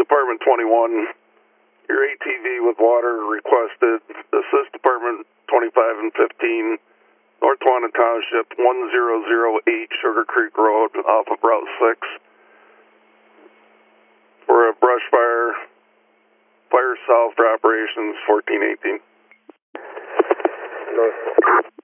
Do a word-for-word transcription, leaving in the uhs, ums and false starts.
Department twenty-one, your A T V with water requested. Assist Department twenty-five and fifteen, North Tonawanda Township, one zero zero eight Sugar Creek Road off of Route six. For a brush fire, fire south for operations fourteen eighteen. North.